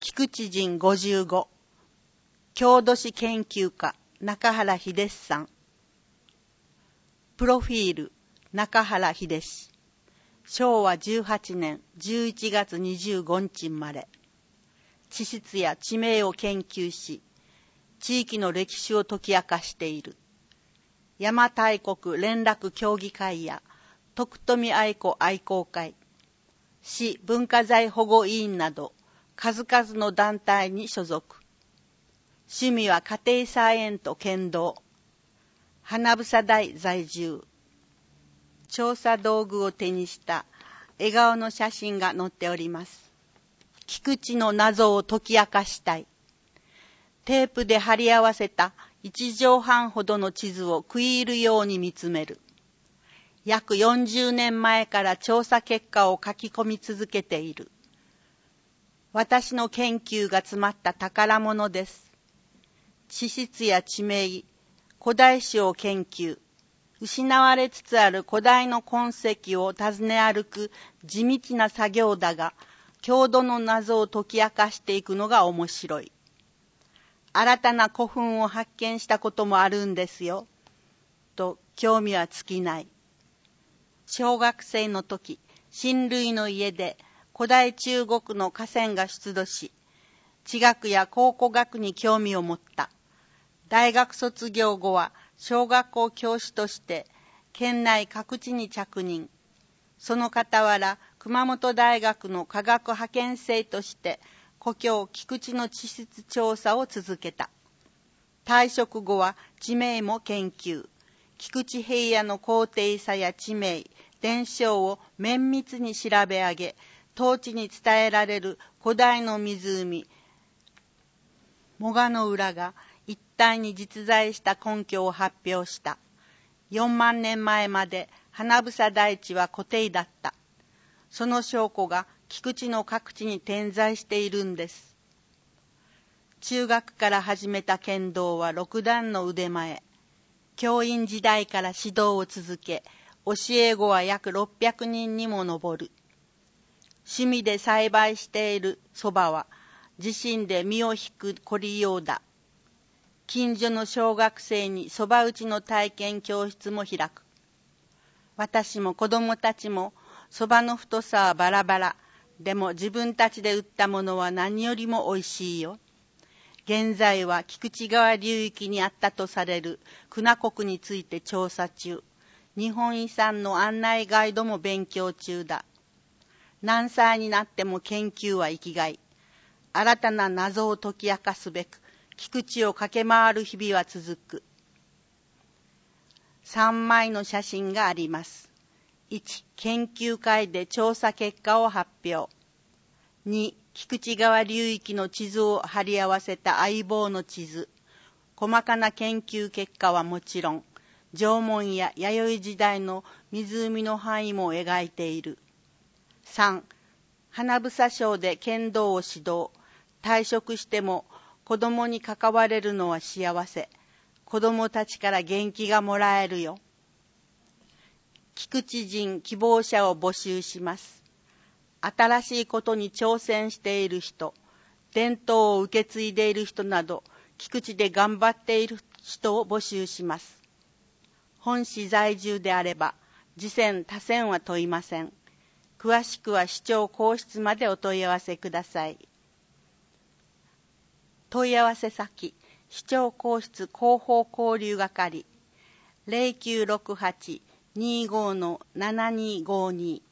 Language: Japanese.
菊池仁55、郷土史研究家中原秀さん。プロフィール中原秀氏。昭和18年11月25日生まれ。地質や地名を研究し、地域の歴史を解き明かしている。邪馬台国連絡協議会や徳富愛子愛好会、市文化財保護委員など数々の団体に所属。趣味は家庭菜園と剣道。花房台在住。調査道具を手にした笑顔の写真が載っております。菊池の謎を解き明かしたい。テープで貼り合わせた1畳半ほどの地図を食い入るように見つめる。約40年前から調査結果を書き込み続けている。私の研究が詰まった宝物です。地質や地名、古代史を研究、失われつつある古代の痕跡を訪ね歩く地道な作業だが、郷土の謎を解き明かしていくのが面白い。新たな古墳を発見したこともあるんですよ。と興味は尽きない。小学生の時、親類の家で古代中国の河川が出土し、地学や考古学に興味を持った。大学卒業後は小学校教師として県内各地に着任。その傍ら熊本大学の科学派遣生として故郷菊池の地質調査を続けた。退職後は地名も研究。菊池平野の高低差や地名、伝承を綿密に調べ上げ、当地に伝えられる古代の湖、最上浦が一体に実在した根拠を発表した。4万年前まで花房台地は固定だった。その証拠が菊池の各地に点在しているんです。中学から始めた剣道は6段の腕前。教員時代から指導を続け、教え子は約600人にも上る。趣味で栽培している蕎麦は自身で身を引く凝りようだ。近所の小学生に蕎麦打ちの体験教室も開く。私も子供たちも蕎麦の太さはバラバラ。でも自分たちで打ったものは何よりも美味しいよ。現在は菊池川流域にあったとされる久名国について調査中。日本遺産の案内ガイドも勉強中だ。何歳になっても研究は生きがい。新たな謎を解き明かすべく、菊池を駆け回る日々は続く。3枚の写真があります。1、研究会で調査結果を発表。2、菊池川流域の地図を貼り合わせた相棒の地図。細かな研究結果はもちろん、縄文や弥生時代の湖の範囲も描いている。3、花房省で剣道を指導。退職しても子供に関われるのは幸せ。子供たちから元気がもらえるよ。菊池人希望者を募集します。新しいことに挑戦している人、伝統を受け継いでいる人など、菊池で頑張っている人を募集します。本市在住であれば、次戦他戦は問いません。詳しくは市長公室までお問い合わせください。問い合わせ先、市長公室広報交流係、0968-25-7252